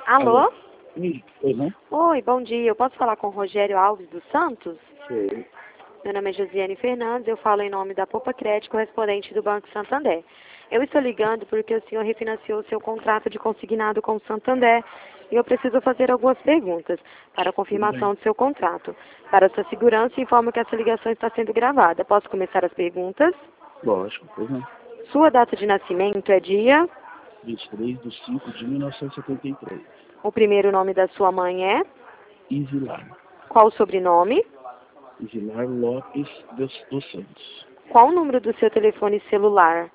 Alô? Oi, não? Oi, bom dia. Eu posso falar com o Rogério Alves dos Santos? Sei. Meu nome é Josiane Fernandes, eu falo em nome da Poupa Crédito, correspondente do Banco Santander. Eu estou ligando porque o senhor refinanciou o seu contrato de consignado com o Santander e eu preciso fazer algumas perguntas para a confirmação do seu contrato. Para sua segurança, informo que essa ligação está sendo gravada. Posso começar as perguntas? Lógico, pois não. Sua data de nascimento é dia? 23/5/1973. O primeiro nome da sua mãe é? Isilar. Qual o sobrenome? Isilar Lopes dos Santos. Qual o número do seu telefone celular?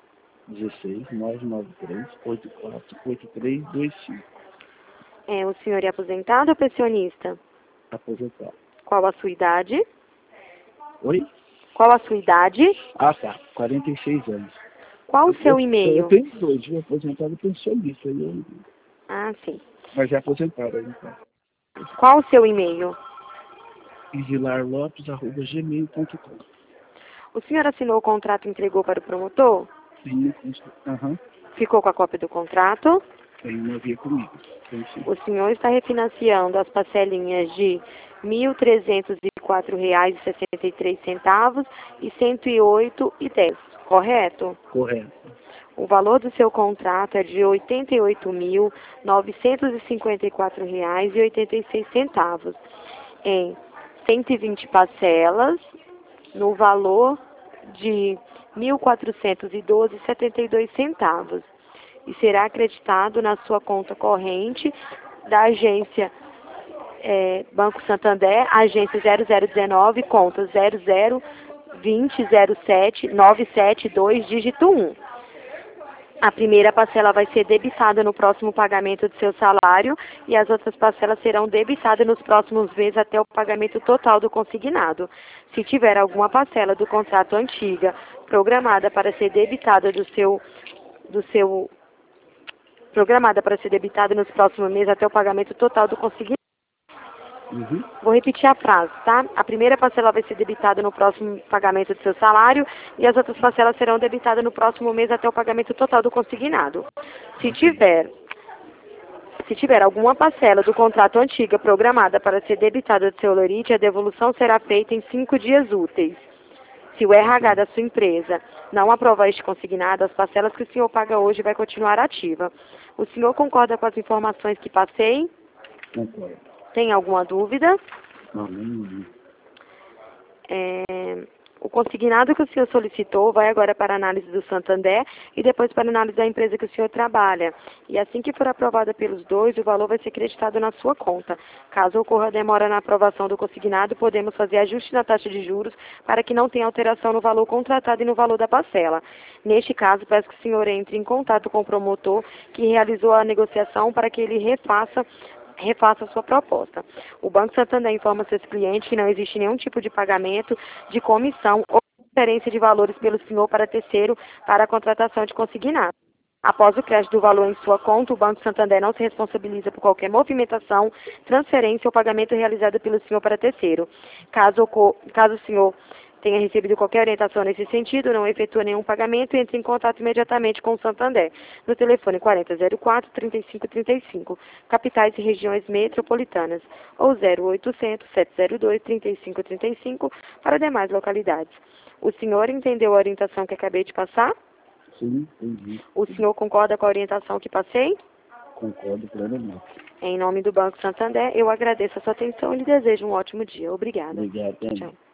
16/993/848325. O senhor é aposentado ou pensionista? Aposentado. Qual a sua idade? Oi? Qual a sua idade? Ah, tá. 46 anos. Qual o seu Eu e-mail? tenho dois, viu? Aposentado e pensionista. Ah, sim. Mas é aposentado aí, então. Qual o seu e-mail? isilarlopes@gmail.com. O senhor assinou o contrato e entregou para o promotor? Sim, aham. Ficou com a cópia do contrato? Tem uma via comigo. Tem sim. O senhor está refinanciando as parcelinhas de R$ 1.304,63 e R$ 108,10, correto? Correto. O valor do seu contrato é de R$ 88.954,86 em 120 parcelas, no valor de R$ 1.412,72 e será acreditado na sua conta corrente da agência Banco Santander, agência 0019, conta 0020079772, dígito 1. A primeira parcela vai ser debitada no próximo pagamento do seu salário e as outras parcelas serão debitadas nos próximos meses até o pagamento total do consignado. Se tiver alguma parcela do contrato antiga programada para ser debitada programada para ser debitada nos próximos meses até o pagamento total do consignado. Uhum. Vou repetir a frase, tá? A primeira parcela vai ser debitada no próximo pagamento do seu salário e as outras parcelas serão debitadas no próximo mês até o pagamento total do consignado. Se tiver alguma parcela do contrato antiga programada para ser debitada do seu lorite, a devolução será feita em 5 dias úteis. Se o RH da sua empresa não aprovar este consignado, as parcelas que o senhor paga hoje vai continuar ativa. O senhor concorda com as informações que passei? Concordo. Tem alguma dúvida? Não, não. O consignado que o senhor solicitou vai agora para a análise do Santander e depois para a análise da empresa que o senhor trabalha. E assim que for aprovada pelos dois, o valor vai ser creditado na sua conta. Caso ocorra demora na aprovação do consignado, podemos fazer ajuste na taxa de juros para que não tenha alteração no valor contratado e no valor da parcela. Neste caso, peço que o senhor entre em contato com o promotor que realizou a negociação para que ele refaça a sua proposta. O Banco Santander informa seus clientes que não existe nenhum tipo de pagamento de comissão ou transferência de valores pelo senhor para terceiro para a contratação de consignado. Após o crédito do valor em sua conta, o Banco Santander não se responsabiliza por qualquer movimentação, transferência ou pagamento realizado pelo senhor para terceiro. Caso o senhor tenha recebido qualquer orientação nesse sentido, não efetua nenhum pagamento, entre em contato imediatamente com o Santander, no telefone 4004-3535, capitais e regiões metropolitanas, ou 0800-702-3535 para demais localidades. O senhor entendeu a orientação que acabei de passar? Sim, entendi. O senhor concorda com a orientação que passei? Concordo plenamente. Em nome do Banco Santander, eu agradeço a sua atenção e lhe desejo um ótimo dia. Obrigada. Obrigado, Ana. Tchau.